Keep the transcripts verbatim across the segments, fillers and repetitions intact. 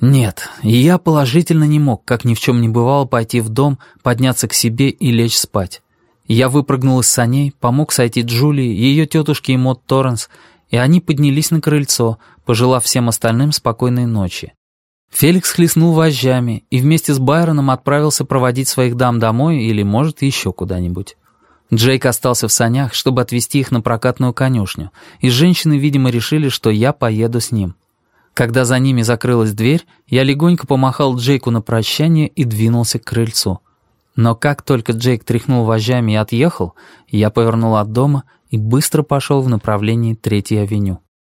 Нет, я положительно не мог, как ни в чем не бывало, пойти в дом, подняться к себе и лечь спать. Я выпрыгнул из саней, помог сойти Джулии, ее тетушке и Мод Торренс, и они поднялись на крыльцо, пожелав всем остальным спокойной ночи. Феликс хлестнул вожжами и вместе с Байроном отправился проводить своих дам домой или, может, еще куда-нибудь. Джейк остался в санях, чтобы отвезти их на прокатную конюшню, и женщины, видимо, решили, что я поеду с ним. Когда за ними закрылась дверь, я легонько помахал Джейку на прощание и двинулся к крыльцу. Но как только Джейк тряхнул вожжами и отъехал, я повернул от дома и быстро пошел в направлении Третьей авеню.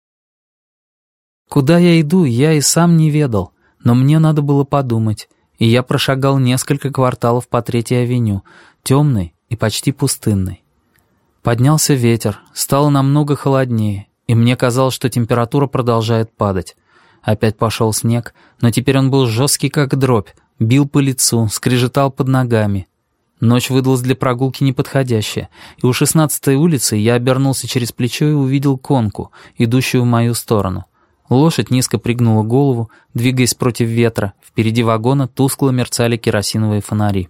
Куда я иду, я и сам не ведал, но мне надо было подумать, и я прошагал несколько кварталов по Третьей авеню, темной и почти пустынной. Поднялся ветер, стало намного холоднее, и мне казалось, что температура продолжает падать. Опять пошел снег, но теперь он был жесткий, как дробь, бил по лицу, скрежетал под ногами. Ночь выдалась для прогулки неподходящая, и у шестнадцатой улицы я обернулся через плечо и увидел конку, идущую в мою сторону. Лошадь низко пригнула голову, двигаясь против ветра, впереди вагона тускло мерцали керосиновые фонари.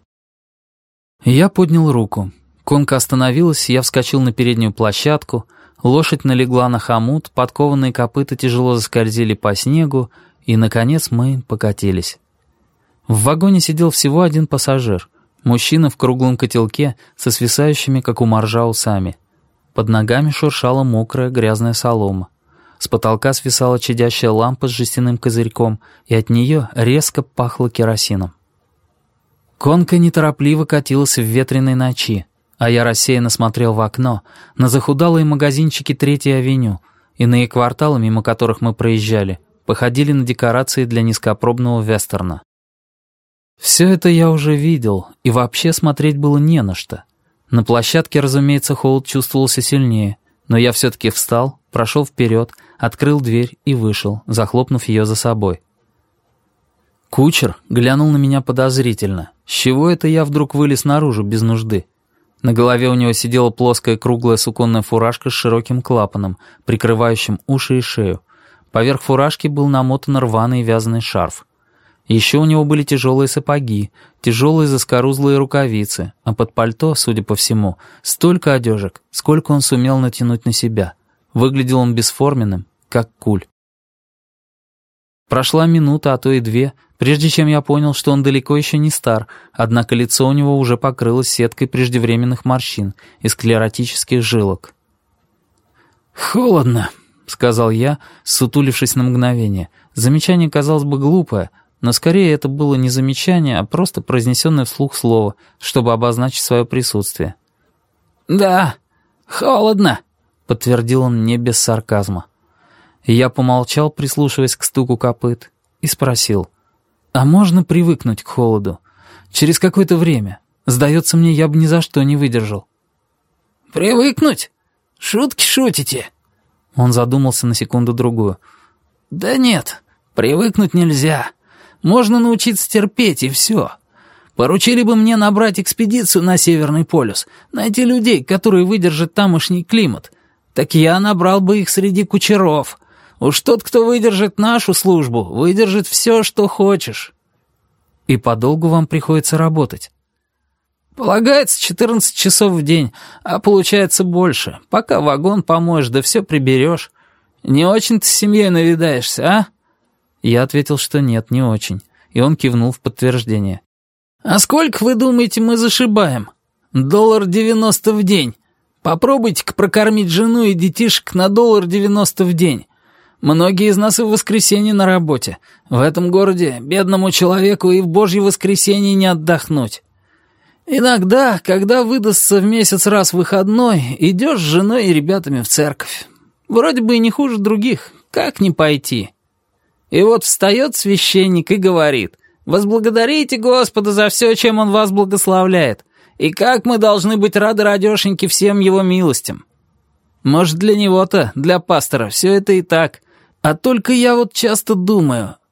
Я поднял руку. Конка остановилась, я вскочил на переднюю площадку, лошадь налегла на хомут, подкованные копыта тяжело заскользили по снегу, и, наконец, мы покатились. В вагоне сидел всего один пассажир, мужчина в круглом котелке со свисающими, как у моржа, усами. Под ногами шуршала мокрая грязная солома. С потолка свисала чадящая лампа с жестяным козырьком, и от нее резко пахло керосином. Конка неторопливо катилась в ветреной ночи, а я рассеянно смотрел в окно на захудалые магазинчики Третьей авеню, иные кварталы, мимо которых мы проезжали, походили на декорации для низкопробного вестерна. Все это я уже видел, и вообще смотреть было не на что. На площадке, разумеется, холод чувствовался сильнее, но я все-таки встал, прошел вперед, открыл дверь и вышел, захлопнув ее за собой. Кучер глянул на меня подозрительно. С чего это я вдруг вылез наружу без нужды? На голове у него сидела плоская круглая суконная фуражка с широким клапаном, прикрывающим уши и шею. Поверх фуражки был намотан рваный вязаный шарф. Еще у него были тяжелые сапоги, тяжелые заскорузлые рукавицы, а под пальто, судя по всему, столько одежек, сколько он сумел натянуть на себя. Выглядел он бесформенным, как куль. Прошла минута, а то и две, прежде чем я понял, что он далеко еще не стар, однако лицо у него уже покрылось сеткой преждевременных морщин и склеротических жилок. «Холодно», — сказал я, сутулившись на мгновение. Замечание казалось бы глупое, но скорее это было не замечание, а просто произнесенное вслух слово, чтобы обозначить свое присутствие. «Да, холодно», — подтвердил он не без сарказма. Я помолчал, прислушиваясь к стуку копыт, и спросил, «А можно привыкнуть к холоду? Через какое-то время. Сдается мне, я бы ни за что не выдержал». «Привыкнуть? Шутки шутите?» Он задумался на секунду-другую. «Да нет, привыкнуть нельзя. Можно научиться терпеть, и все. Поручили бы мне набрать экспедицию на Северный полюс, найти людей, которые выдержат тамошний климат. Так я набрал бы их среди кучеров. Уж тот, кто выдержит нашу службу, выдержит все, что хочешь». «И подолгу вам приходится работать?» «Полагается четырнадцать часов в день, а получается больше. Пока вагон помоешь, да все приберешь. Не очень-то с семьей навидаешься, а?» Я ответил, что нет, не очень, и он кивнул в подтверждение. «А сколько, вы думаете, мы зашибаем? Доллар девяносто в день. Попробуйте-ка прокормить жену и детишек на доллар девяносто в день. Многие из нас и в воскресенье на работе. В этом городе бедному человеку и в божье воскресенье не отдохнуть. Иногда, когда выдастся в месяц раз выходной, идешь с женой и ребятами в церковь. Вроде бы и не хуже других, как не пойти? И вот встает священник и говорит: «Возблагодарите Господа за все, чем Он вас благословляет, и как мы должны быть рады, радешеньки, всем Его милостям». Может, для него-то, для пастора, все это и так. А только я вот часто думаю,